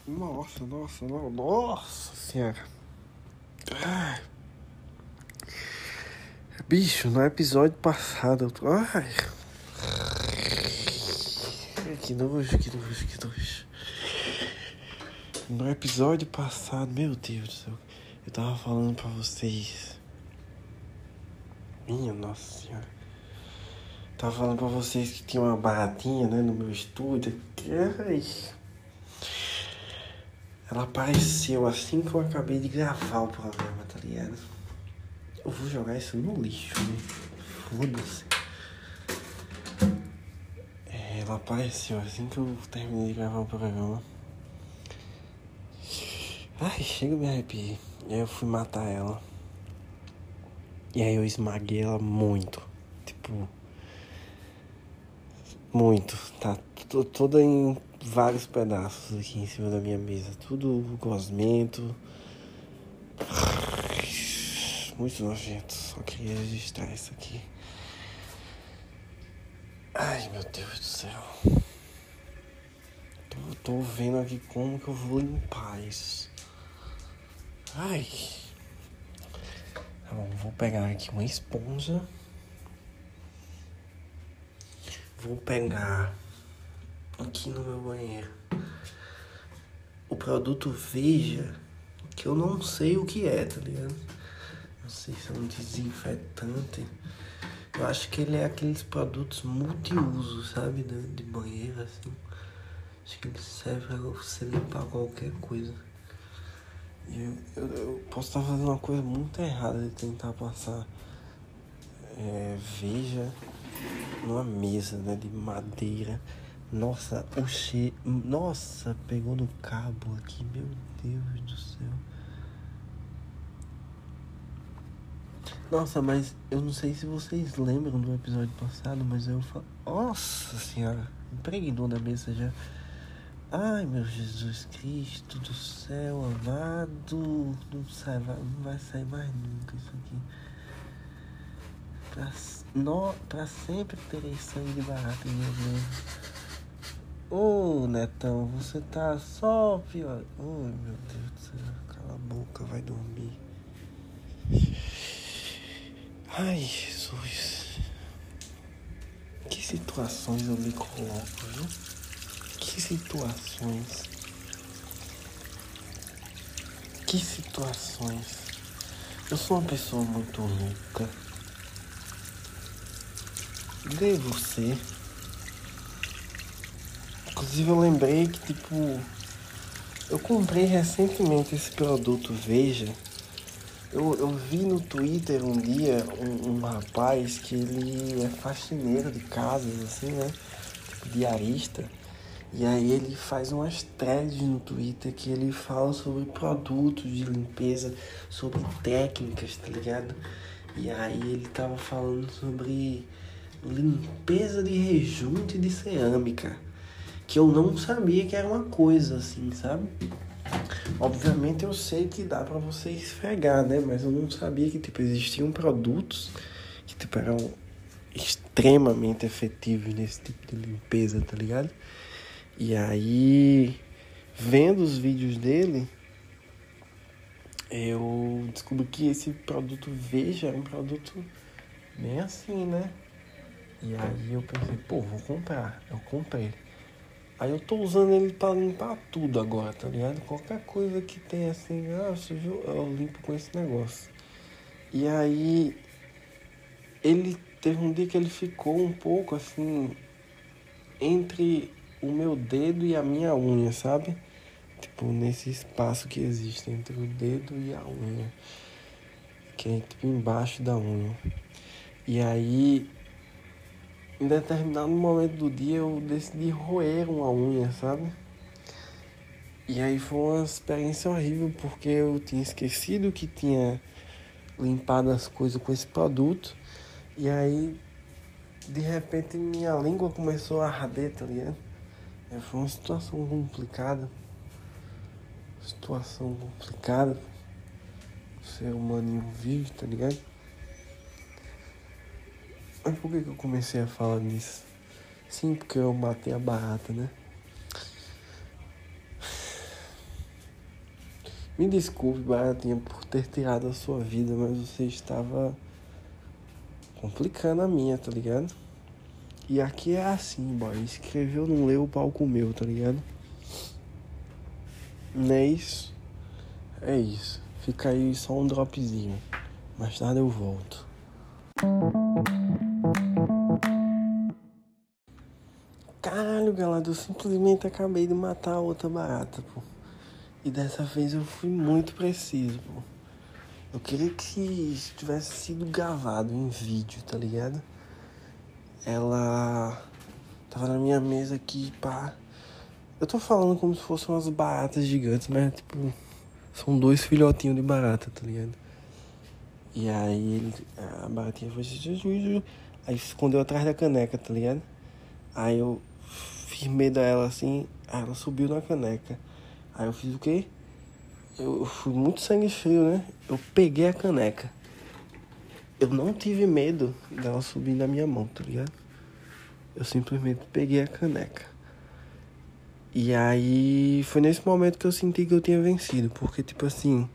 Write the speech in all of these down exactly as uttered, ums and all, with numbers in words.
Nossa, nossa, no- nossa senhora. Ai, bicho, no episódio passado. eu tô- Ai. Que nojo, que nojo, que nojo. No episódio passado, meu Deus do céu. Eu tava falando pra vocês. Minha nossa senhora. Tava falando pra vocês que tinha uma baratinha, né, no meu estúdio. Que, ai. Ela apareceu assim que eu acabei de gravar o programa, tá ligado? Eu vou jogar isso no lixo, né? Foda-se. É, ela apareceu assim que eu terminei de gravar o programa. Ai, chega, eu me arrepiei. E aí eu fui matar ela. E aí eu esmaguei ela muito. Tipo... Muito. Tá t- toda em vários pedaços aqui em cima da minha mesa. Tudo gosmento. Muito nojento. Só queria registrar isso aqui. Ai, meu Deus do céu. Tô, tô vendo aqui como que eu vou limpar isso. Ai. Tá bom, vou pegar aqui uma esponja. Vou pegar aqui no meu banheiro o produto Veja, que eu não sei o que é, tá ligado? Não sei se é um desinfetante. Eu acho que ele é aqueles produtos multiuso, sabe? De, de banheiro, assim. Acho que ele serve pra você limpar qualquer coisa. E eu, eu, eu posso estar fazendo uma coisa muito errada de tentar passar é, Veja numa mesa, né? De madeira. Nossa, o cheiro... Nossa, pegou no cabo aqui. Meu Deus do céu. Nossa, mas eu não sei se vocês lembram do episódio passado, mas eu falo... Nossa senhora, impregnou na mesa já. Ai, meu Jesus Cristo do céu, amado. Não sai, não vai sair mais nunca isso aqui. Pra, no, pra sempre terei sangue de barata em minha mesa. Ô, oh, Netão, você tá só pior. Ai, meu Deus do céu. Cala a boca, vai dormir. Ai, Jesus. Que situações eu me coloco, viu? Que situações. Que situações. Eu sou uma pessoa muito louca. Devo ser. Inclusive eu lembrei que, tipo... Eu comprei recentemente esse produto Veja. Eu, eu vi no Twitter um dia um, um rapaz que ele é faxineiro de casas, assim, né? Tipo, diarista. E aí ele faz umas threads no Twitter que ele fala sobre produtos de limpeza, sobre técnicas, tá ligado? E aí ele tava falando sobre limpeza de rejunte de cerâmica, que eu não sabia que era uma coisa assim, sabe? Obviamente eu sei que dá pra você esfregar, né? Mas eu não sabia que, tipo, existiam produtos que, tipo, eram extremamente efetivos nesse tipo de limpeza, tá ligado? E aí, vendo os vídeos dele, eu descobri que esse produto Veja é um produto bem assim, né? E aí eu pensei, pô, vou comprar. Eu comprei. Aí eu tô usando ele pra limpar tudo agora, tá ligado? Qualquer coisa que tem assim, ah, sujou, eu limpo com esse negócio. E aí, ele teve um dia que ele ficou um pouco assim, entre o meu dedo e a minha unha, sabe? Tipo, nesse espaço que existe entre o dedo e a unha. Que é tipo embaixo da unha. E aí, em determinado momento do dia, eu decidi roer uma unha, sabe? E aí foi uma experiência horrível, porque eu tinha esquecido que tinha limpado as coisas com esse produto. E aí, de repente, minha língua começou a arder, tá ligado? É, foi uma situação complicada. Situação complicada. O ser humano vive, tá ligado? Mas por que que eu comecei a falar nisso? Sim, porque eu matei a barata, né? Me desculpe, Baratinha, por ter tirado a sua vida, mas você estava complicando a minha, tá ligado? E aqui é assim, boy. Escreveu, não leu, o pau comeu, tá ligado? Não é isso? É isso. Fica aí só um dropzinho. Mais tarde eu volto. Caralho, galera, eu simplesmente acabei de matar a outra barata, pô. E dessa vez eu fui muito preciso, pô. Eu queria que tivesse sido gravado em vídeo, tá ligado? Ela tava na minha mesa aqui, pá. Eu tô falando como se fossem umas baratas gigantes, mas tipo, são dois filhotinhos de barata, tá ligado? E aí ele, a baratinha foi aí se escondeu atrás da caneca, tá ligado? Aí eu firmei ela assim, aí ela subiu na caneca. Aí eu fiz o quê? Eu fui muito sangue frio, né? Eu peguei a caneca. Eu não tive medo dela subir na minha mão, tá ligado? Eu simplesmente peguei a caneca. E aí foi nesse momento que eu senti que eu tinha vencido. Porque, tipo assim,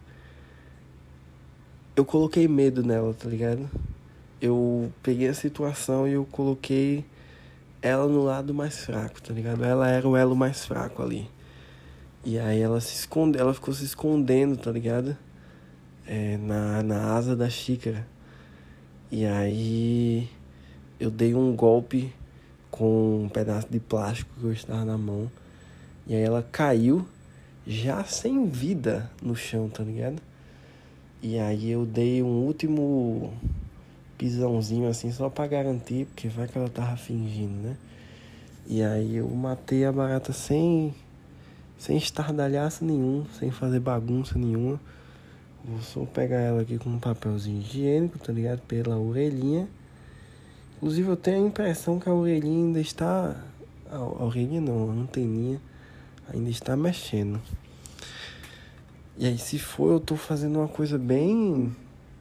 eu coloquei medo nela, tá ligado? Eu peguei a situação e eu coloquei ela no lado mais fraco, tá ligado? Ela era o elo mais fraco ali. E aí ela se esconde, ela ficou se escondendo, tá ligado? É, na, na asa da xícara. E aí eu dei um golpe com um pedaço de plástico que eu estava na mão. E aí ela caiu já sem vida no chão, tá ligado? E aí eu dei um último pisãozinho assim só pra garantir, porque vai que ela tava fingindo, né? E aí eu matei a barata sem... Sem estardalhaço nenhum, sem fazer bagunça nenhuma. Vou só pegar ela aqui com um papelzinho higiênico, tá ligado? Pela orelhinha. Inclusive eu tenho a impressão que a orelhinha ainda está... A orelhinha não, a anteninha ainda está mexendo. E aí se for, eu tô fazendo uma coisa bem...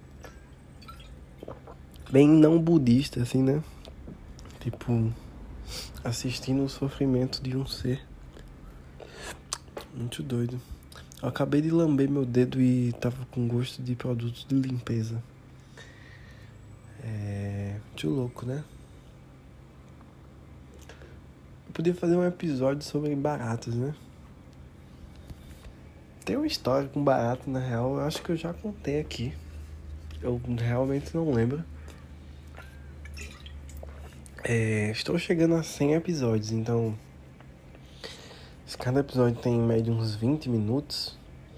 Bem não budista, assim, né? Tipo, assistindo o sofrimento de um ser. Muito doido. Eu acabei de lamber meu dedo e tava com gosto de produtos de limpeza. É... Muito louco, né? Eu podia fazer um episódio sobre baratas, né? Tem uma história com barata, na real. Eu acho que eu já contei aqui. Eu realmente não lembro. É... Estou chegando a cem episódios, então... Se cada episódio tem em média uns vinte minutos,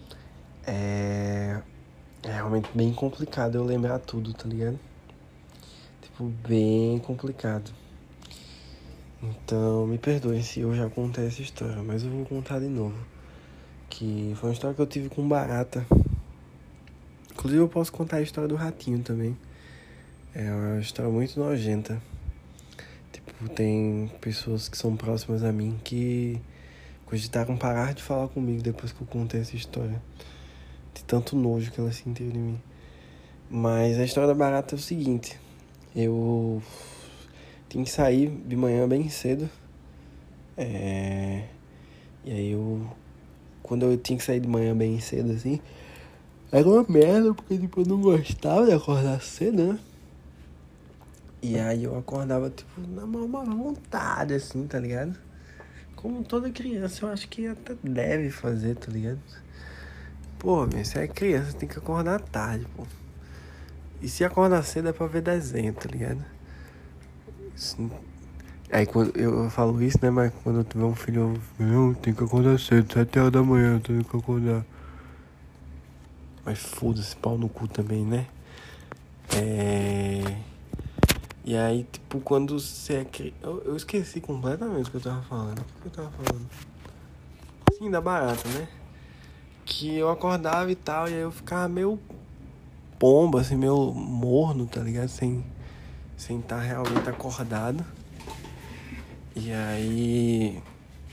é... é realmente bem complicado eu lembrar tudo, tá ligado? Tipo, bem complicado. Então, me perdoem se eu já contei essa história, mas eu vou contar de novo. Que foi uma história que eu tive com barata. Inclusive, eu posso contar a história do ratinho também. É uma história muito nojenta. Tipo, tem pessoas que são próximas a mim que... cogitaram parar de falar comigo depois que eu contei essa história. De tanto nojo que elas sentiram de mim. Mas a história da barata é o seguinte. Eu tinha que sair de manhã bem cedo. É... E aí eu... Quando eu tinha que sair de manhã bem cedo, assim... Era uma merda, porque tipo, eu não gostava de acordar cedo, né? E aí eu acordava, tipo, na maior vontade, assim, tá ligado? Como toda criança, eu acho que até deve fazer, tá ligado? Pô, meu, se é criança, tem que acordar tarde, pô. E se acordar cedo é pra ver desenho, tá ligado? Assim, aí quando eu, eu falo isso, né? Mas quando eu tiver um filho, eu não, tem que acordar cedo, sete horas da manhã, eu tenho que acordar. Mas foda-se, pau no cu também, né? É... E aí, tipo, quando você é criança... Eu, eu esqueci completamente o que eu tava falando. O que eu tava falando? Sim, da barata, né? Que eu acordava e tal, e aí eu ficava meio pomba, assim, meio morno, tá ligado? Sem sem estar realmente acordado. E aí...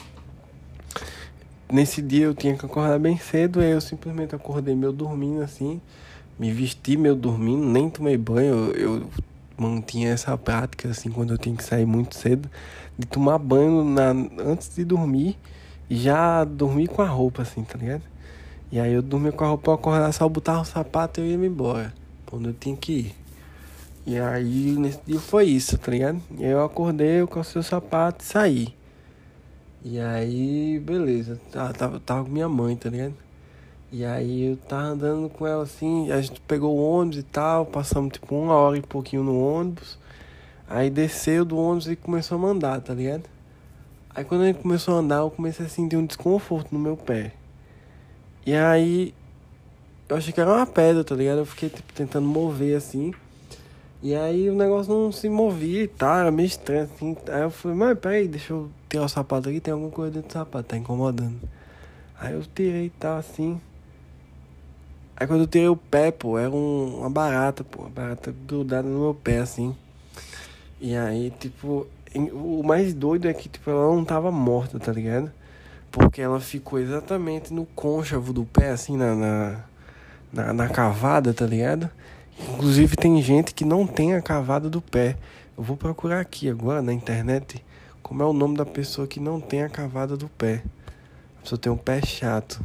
Nesse dia eu tinha que acordar bem cedo, aí eu simplesmente acordei meio dormindo, assim. Me vesti meio dormindo, nem tomei banho. Eu, eu mantinha essa prática, assim, quando eu tinha que sair muito cedo, de tomar banho na, antes de dormir e já dormir com a roupa, assim, tá ligado? E aí eu dormia com a roupa, eu acordava, só botava o sapato e eu ia me embora. Pra onde eu tinha que ir. E aí nesse dia foi isso, tá ligado? E aí eu acordei, eu calcei o sapato e saí. E aí, beleza. Tava, tava, tava com minha mãe, tá ligado? E aí eu tava andando com ela assim, a gente pegou o ônibus e tal, passamos tipo uma hora e pouquinho no ônibus. Aí desceu do ônibus e começou a mandar, tá ligado? Aí quando a gente começou a andar, eu comecei a sentir um desconforto no meu pé. E aí eu achei que era uma pedra, tá ligado? Eu fiquei tipo tentando mover assim. E aí o negócio não se movia e tal, era meio estranho assim. Aí eu falei, mas peraí, deixa eu tirar o sapato aqui, tem alguma coisa dentro do sapato, tá incomodando. Aí eu tirei e tal assim. Aí quando eu tirei o pé, pô, era um, uma barata, pô, uma barata grudada no meu pé, assim. E aí, tipo, em- o mais doido é que, tipo, ela não tava morta, tá ligado? Porque ela ficou exatamente no côncavo do pé, assim, na, na, na, na cavada, tá ligado? Inclusive tem gente que não tem a cavada do pé. Eu vou procurar aqui agora na internet como é o nome da pessoa que não tem a cavada do pé. A pessoa tem um pé chato.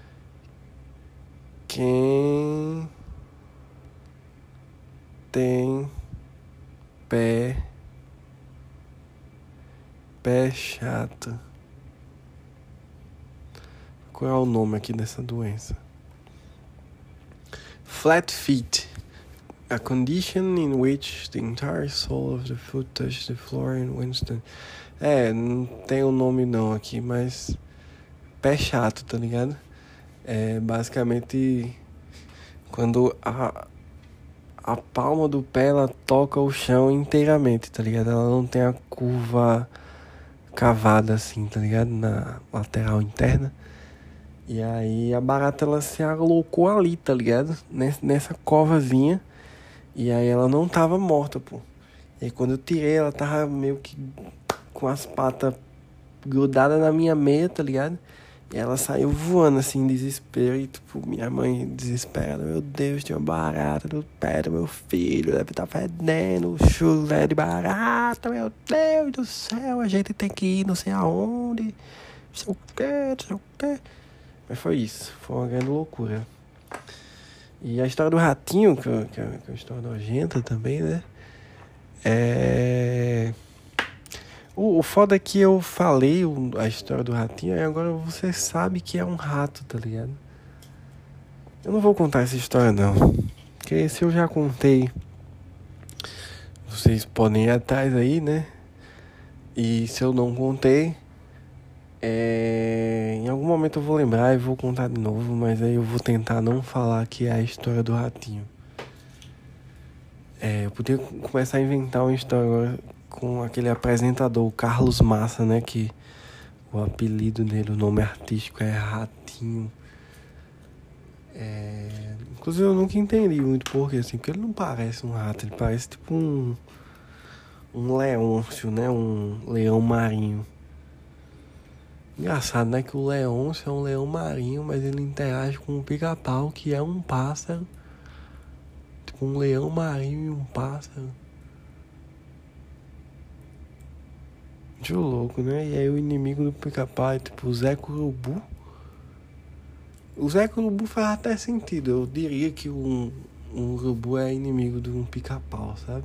Quem tem pé, pé chato. Qual é o nome aqui dessa doença? Flat feet. A condition in which the entire sole of the foot touches the floor in Winston. É, não tem o nome não aqui, mas pé chato, tá ligado? É basicamente quando a, a palma do pé ela toca o chão inteiramente, tá ligado? Ela não tem a curva cavada assim, tá ligado? Na lateral interna. E aí a barata ela se alocou ali, tá ligado? Nessa covazinha. E aí ela não tava morta, pô. E aí quando eu tirei, ela tava meio que com as patas grudadas na minha meia, tá ligado? E ela saiu voando assim, em desespero. E tipo, minha mãe desesperada. Meu Deus, tem uma barata no pé do meu filho. Deve estar fedendo, chulé de barata. Meu Deus do céu, a gente tem que ir não sei aonde. Não sei o que, não sei o que. Mas foi isso, foi uma grande loucura. E a história do ratinho, que, que, que é uma história nojenta também, né? É... O, o foda é que eu falei o, a história do ratinho, e agora você sabe que é um rato, tá ligado? Eu não vou contar essa história, não. Porque se eu já contei, vocês podem ir atrás aí, né? E se eu não contei, é... em algum momento eu vou lembrar e vou contar de novo, mas aí eu vou tentar não falar que é a história do ratinho. É, eu podia começar a inventar uma história agora com aquele apresentador, o Carlos Massa, né? Que o apelido dele, o nome artístico é Ratinho. É... Inclusive eu nunca entendi muito porquê, assim, porque ele não parece um rato, ele parece tipo um, um leôncio, né? Um leão marinho. Engraçado, né? Que o leôncio é um leão marinho, mas ele interage com o pica-pau, que é um pássaro. Tipo um leão marinho e um pássaro. Muito louco, né? E aí o inimigo do pica-pau é tipo o Zé Curubu. O Zé Curubu faz até sentido. Eu diria que um, um urubu é inimigo de um pica-pau, sabe?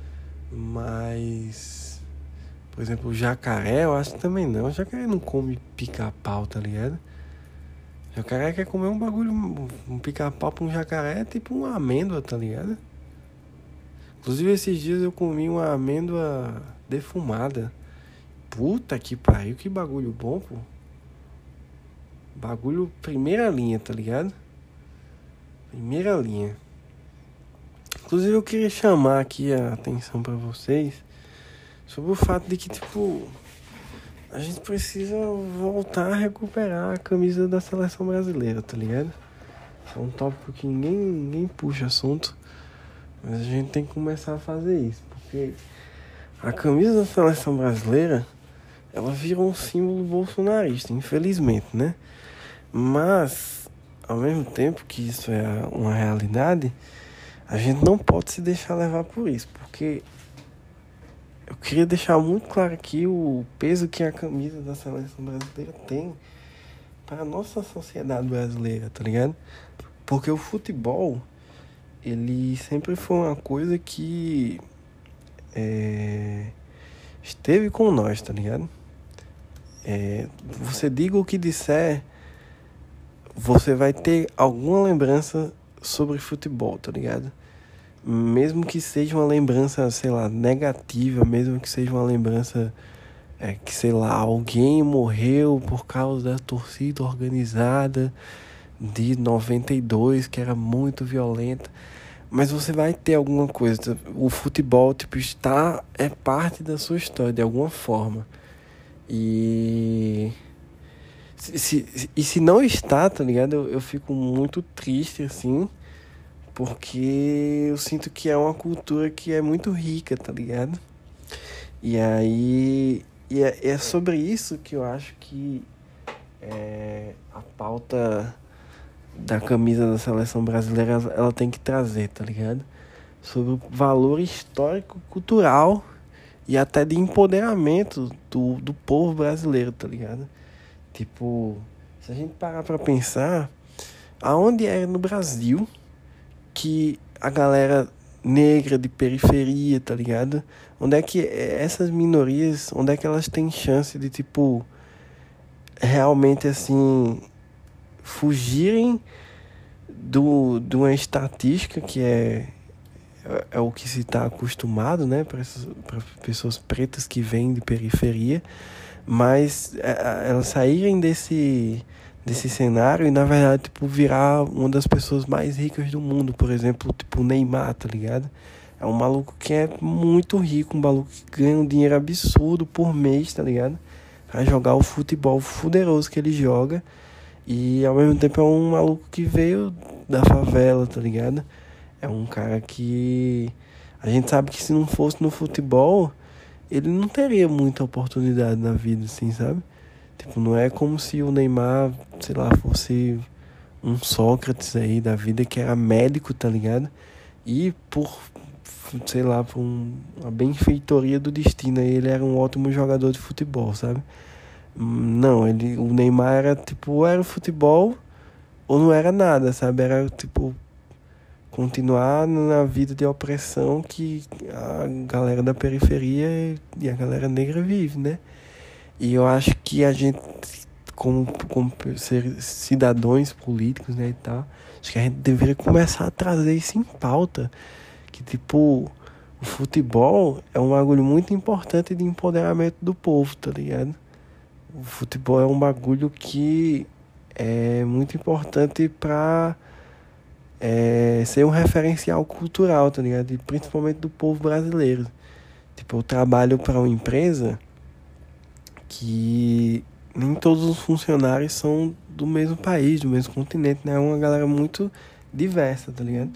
Mas... Por exemplo, o jacaré, eu acho que também não. O jacaré não come pica-pau, tá ligado? O jacaré quer comer um bagulho... Um pica-pau pra um jacaré é tipo uma amêndoa, tá ligado? Inclusive, esses dias eu comi uma amêndoa defumada. Puta que pariu, que bagulho bom, pô. Bagulho primeira linha, tá ligado? Primeira linha. Inclusive eu queria chamar aqui a atenção pra vocês sobre o fato de que, tipo, a gente precisa voltar a recuperar a camisa da seleção brasileira, tá ligado? É um tópico que ninguém, ninguém puxa assunto, mas a gente tem que começar a fazer isso, porque a camisa da seleção brasileira, ela virou um símbolo bolsonarista, infelizmente, né? Mas, ao mesmo tempo que isso é uma realidade, a gente não pode se deixar levar por isso, porque eu queria deixar muito claro aqui o peso que a camisa da seleção brasileira tem para a nossa sociedade brasileira, tá ligado? Porque o futebol, ele sempre foi uma coisa que é, esteve com nós, tá ligado? É, você diga o que disser, você vai ter alguma lembrança sobre futebol, tá ligado? Mesmo que seja uma lembrança, sei lá, negativa, mesmo que seja uma lembrança é, que, sei lá, alguém morreu por causa da torcida organizada de noventa e dois, que era muito violenta. Mas você vai ter alguma coisa. O futebol, tipo, está, é parte da sua história, de alguma forma. E... Se, se, e se não está, tá ligado? Eu, eu fico muito triste, assim, porque eu sinto que é uma cultura que é muito rica, tá ligado? E aí... E é, é sobre isso que eu acho que é, a pauta da camisa da seleção brasileira, ela, ela tem que trazer, tá ligado? Sobre o valor histórico, cultural e até de empoderamento do, do povo brasileiro, tá ligado? Tipo, se a gente parar pra pensar, aonde é no Brasil que a galera negra de periferia, tá ligado? Onde é que essas minorias, onde é que elas têm chance de, tipo, realmente, assim, fugirem do, de uma estatística que é, é o que se está acostumado, né, para pessoas pretas que vêm de periferia, mas é, elas saírem desse, desse cenário e, na verdade, tipo, virar uma das pessoas mais ricas do mundo, por exemplo, tipo o Neymar, tá ligado? É um maluco que é muito rico, um maluco que ganha um dinheiro absurdo por mês, tá ligado? Pra jogar o futebol fuderoso que ele joga. E ao mesmo tempo é um maluco que veio da favela, tá ligado? É um cara que a gente sabe que se não fosse no futebol, ele não teria muita oportunidade na vida, assim, sabe? Tipo, não é como se o Neymar, sei lá, fosse um Sócrates aí da vida que era médico, tá ligado? E por, sei lá, por um, uma benfeitoria do destino aí, ele era um ótimo jogador de futebol, sabe? Não, ele, o Neymar era tipo, ou era futebol ou não era nada, sabe? Era tipo, continuar na vida de opressão que a galera da periferia e a galera negra vive, né? E eu acho que a gente, como, como ser cidadãos políticos, né, e tal, acho que a gente deveria começar a trazer isso em pauta. Que, tipo, o futebol é um bagulho muito importante de empoderamento do povo, tá ligado? O futebol é um bagulho que é muito importante pra é, ser um referencial cultural, tá ligado? E principalmente do povo brasileiro. Tipo, eu trabalho para uma empresa que nem todos os funcionários são do mesmo país, do mesmo continente, né? É uma galera muito diversa, tá ligado?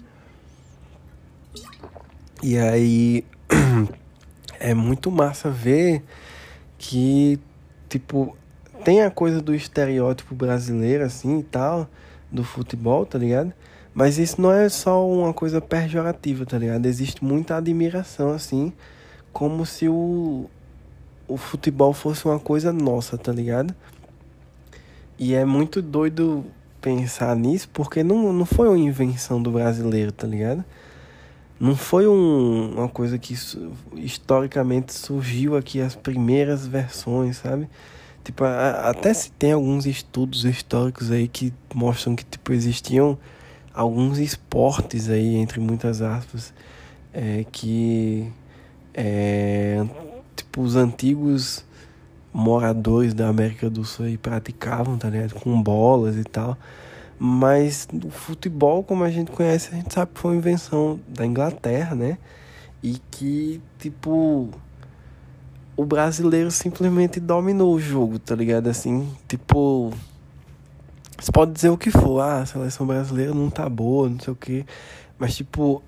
E aí é muito massa ver que, tipo, tem a coisa do estereótipo brasileiro, assim, e tal, do futebol, tá ligado? Mas isso não é só uma coisa pejorativa, tá ligado? Existe muita admiração, assim, como se o, o futebol fosse uma coisa nossa, tá ligado? E é muito doido pensar nisso, porque não, não foi uma invenção do brasileiro, tá ligado? Não foi um, uma coisa que historicamente surgiu aqui, as primeiras versões, sabe? Tipo, a, até se tem alguns estudos históricos aí que mostram que, tipo, existiam alguns esportes aí, entre muitas aspas, é, que, é, tipo, os antigos moradores da América do Sul aí praticavam, tá ligado? Com bolas e tal. Mas o futebol, como a gente conhece, a gente sabe que foi uma invenção da Inglaterra, né? E que, tipo, o brasileiro simplesmente dominou o jogo, tá ligado? Assim, tipo, você pode dizer o que for, ah, a seleção brasileira não tá boa, não sei o quê. Mas, tipo,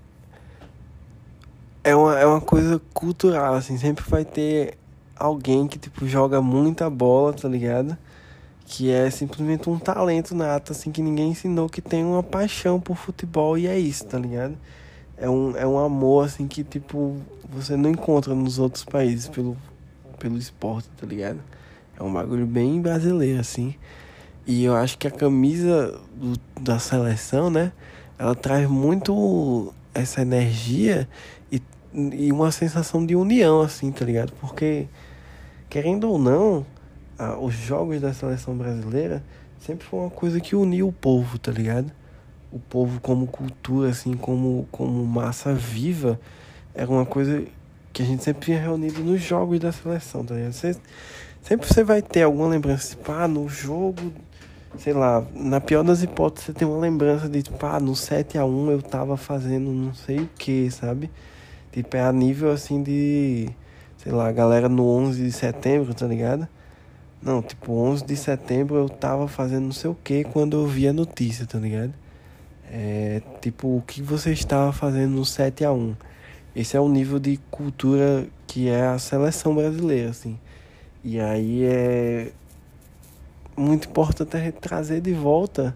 é uma, é uma coisa cultural, assim, sempre vai ter alguém que, tipo, joga muita bola, tá ligado? Que é simplesmente um talento nato, assim, que ninguém ensinou, que tem uma paixão por futebol e é isso, tá ligado? É um, é um amor, assim, que, tipo, você não encontra nos outros países pelo, pelo esporte, tá ligado? É um bagulho bem brasileiro, assim. E eu acho que a camisa do- da seleção, né? Ela traz muito essa energia e, e uma sensação de união, assim, tá ligado? Porque, querendo ou não, a- os jogos da seleção brasileira sempre foi uma coisa que uniu o povo, tá ligado? O povo como cultura, assim, como, como massa viva, era uma coisa que a gente sempre via reunido nos jogos da seleção, tá ligado? Você, sempre você vai ter alguma lembrança, tipo, ah, no jogo, sei lá, na pior das hipóteses, você tem uma lembrança de, tipo, ah, no sete a um eu tava fazendo não sei o que, sabe? Tipo, é a nível, assim, de, sei lá, a galera no onze de setembro, tá ligado? Não, tipo, onze de setembro eu tava fazendo não sei o que quando eu vi a notícia, tá ligado? É, tipo, o que você estava fazendo no sete a um. Esse é o nível de cultura que é a seleção brasileira, assim. E aí é muito importante a gente trazer de volta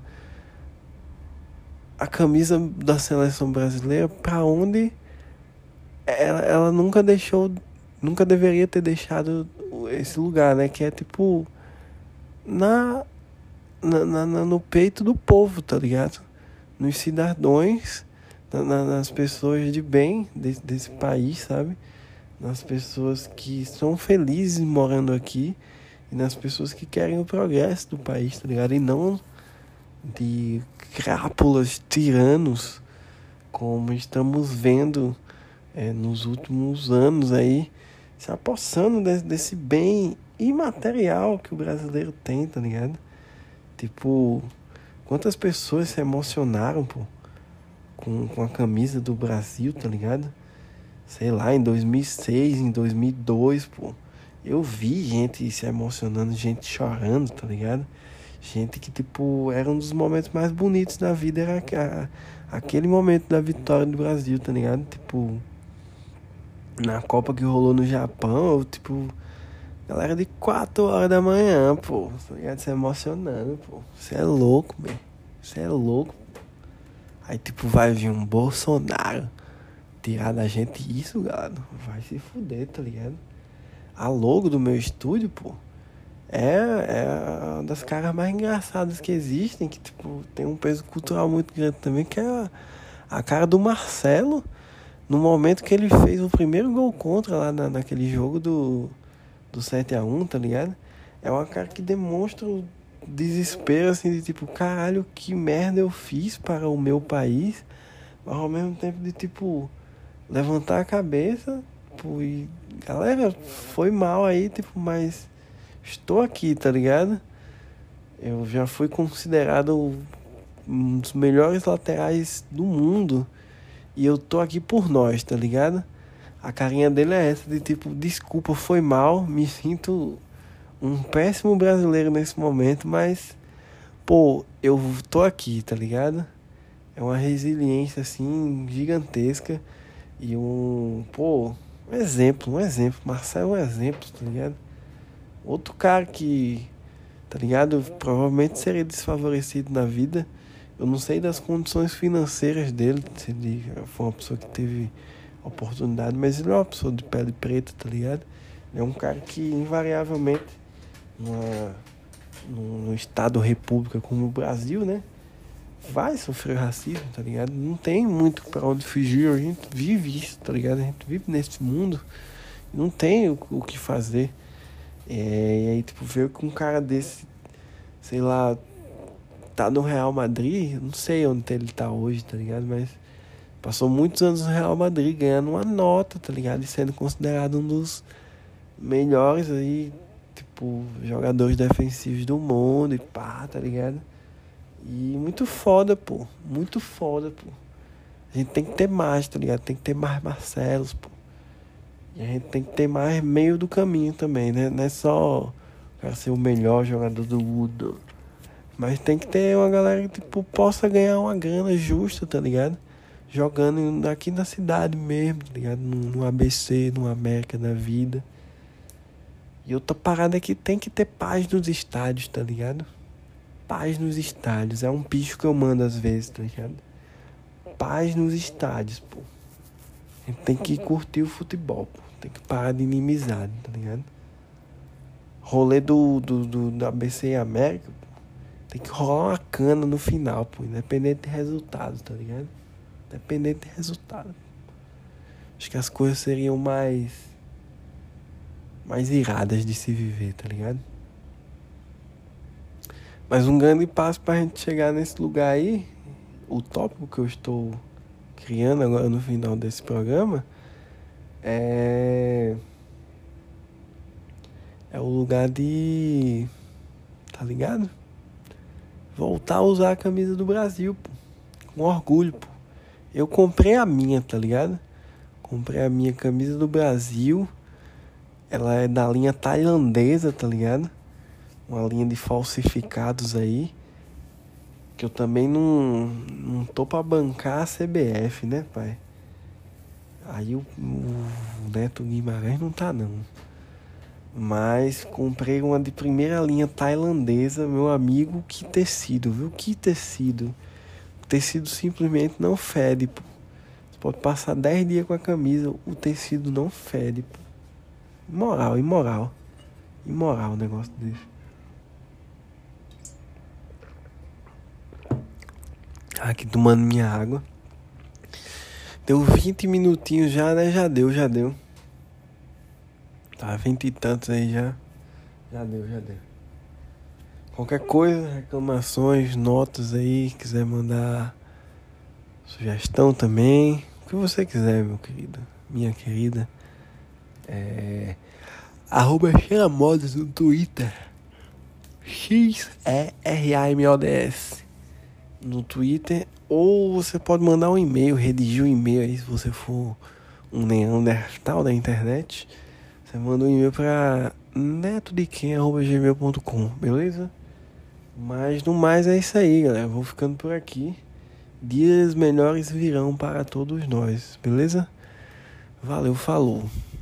a camisa da seleção brasileira para onde ela, ela nunca deixou, nunca deveria ter deixado esse lugar, né? Que é tipo na, na, na- na- no peito do povo, tá ligado? Nos cidadãos, na- na- nas pessoas de bem desse, desse país, sabe? Nas pessoas que são felizes morando aqui e nas pessoas que querem o progresso do país, tá ligado? E não de crápulas, tiranos, como estamos vendo é, nos últimos anos aí, se apossando desse, desse bem imaterial que o brasileiro tem, tá ligado? Tipo, quantas pessoas se emocionaram, pô, com, com a camisa do Brasil, tá ligado? Sei lá, em dois mil e seis, em dois mil e dois, pô, eu vi gente se emocionando, gente chorando, tá ligado? Gente que, tipo, era um dos momentos mais bonitos da vida, era a- aquele momento da vitória do Brasil, tá ligado? Tipo, na Copa que rolou no Japão, eu, tipo, galera de quatro horas da manhã, pô, tá ligado? Se emocionando, pô. Você é louco, velho. Você é louco. Aí, tipo, vai vir um Bolsonaro tirar da gente isso, galera. Vai se fuder, tá ligado? A logo do meu estúdio, pô, é, é uma das caras mais engraçadas que existem, que, tipo, tem um peso cultural muito grande também, que é a, a cara do Marcelo, no momento que ele fez o primeiro gol contra lá na, naquele jogo do, do sete a um, tá ligado? É uma cara que demonstra o desespero, assim, de tipo, caralho, que merda eu fiz para o meu país, mas ao mesmo tempo de, tipo, levantar a cabeça, pô, e galera, foi mal aí, tipo, mas estou aqui, tá ligado? Eu já fui considerado um dos melhores laterais do mundo e eu tô aqui por nós, tá ligado? A carinha dele é essa, de tipo, desculpa, foi mal, me sinto um péssimo brasileiro nesse momento, mas, pô, eu tô aqui, tá ligado? É uma resiliência, assim, gigantesca e um, pô, um exemplo, um exemplo. Marcelo é um exemplo, tá ligado? Outro cara que, tá ligado? Provavelmente seria desfavorecido na vida. Eu não sei das condições financeiras dele, se ele foi uma pessoa que teve oportunidade, mas ele é uma pessoa de pele preta, tá ligado? Ele é um cara que, invariavelmente, numa, num estado república como o Brasil, né? Vai sofrer racismo, tá ligado? Não tem muito pra onde fugir, a gente vive isso, tá ligado? A gente vive nesse mundo, não tem o, o que fazer. É, e aí, tipo, ver que um cara desse, sei lá, tá no Real Madrid, eu não sei onde ele tá hoje, tá ligado? Mas passou muitos anos no Real Madrid ganhando uma nota, tá ligado? E sendo considerado um dos melhores aí, tipo, jogadores defensivos do mundo e pá, tá ligado? E muito foda, pô. Muito foda, pô. A gente tem que ter mais, tá ligado? Tem que ter mais Marcelos, pô. E a gente tem que ter mais meio do caminho também, né? Não é só o cara ser o melhor jogador do mundo. Mas tem que ter uma galera que, tipo, possa ganhar uma grana justa, tá ligado? Jogando aqui na cidade mesmo, tá ligado? No, no A B C, no América da vida. E outra parada é que tem que ter paz nos estádios, tá ligado? Paz nos estádios. É um bicho que eu mando às vezes, tá ligado? Paz nos estádios, pô. A gente tem que curtir o futebol, pô. Tem que parar de inimizade, tá ligado? Rolê do, do, do, da A B C e América, pô. Tem que rolar uma cana no final, pô. Independente de resultado, tá ligado? Independente de resultado. Acho que as coisas seriam mais... mais iradas de se viver, tá ligado? Mas um grande passo pra gente chegar nesse lugar aí, o tópico que eu estou criando agora no final desse programa, é... é o lugar de... tá ligado? Voltar a usar a camisa do Brasil, pô. Com orgulho, pô. Eu comprei a minha, tá ligado? Comprei a minha camisa do Brasil. Ela é da linha tailandesa, tá ligado? Uma linha de falsificados aí. Que eu também não, não tô pra bancar a C B F, né, pai? Aí o, o Neto Guimarães não tá, não. Mas comprei uma de primeira linha tailandesa, meu amigo. Que tecido, viu? Que tecido. O tecido simplesmente não fede, pô. Você pode passar dez dias com a camisa, o tecido não fede, pô. Imoral, imoral. Imoral o negócio desse. Aqui tomando minha água. Deu vinte minutinhos já, né? Já deu, já deu. Tá, vinte e tantos aí já. Já deu, já deu. Qualquer coisa, reclamações, notas aí, quiser mandar sugestão também. O que você quiser, meu querido. Minha querida. É... Arroba Xeramodas no Twitter. X E R A M O D S no Twitter. Ou você pode mandar um e-mail, redigir um e-mail aí se você for um neandertal da internet. Você manda um e-mail pra netodequem arroba gmail ponto com, beleza? Mas no mais é isso aí, galera. Vou ficando por aqui. Dias melhores virão para todos nós, beleza? Valeu, falou.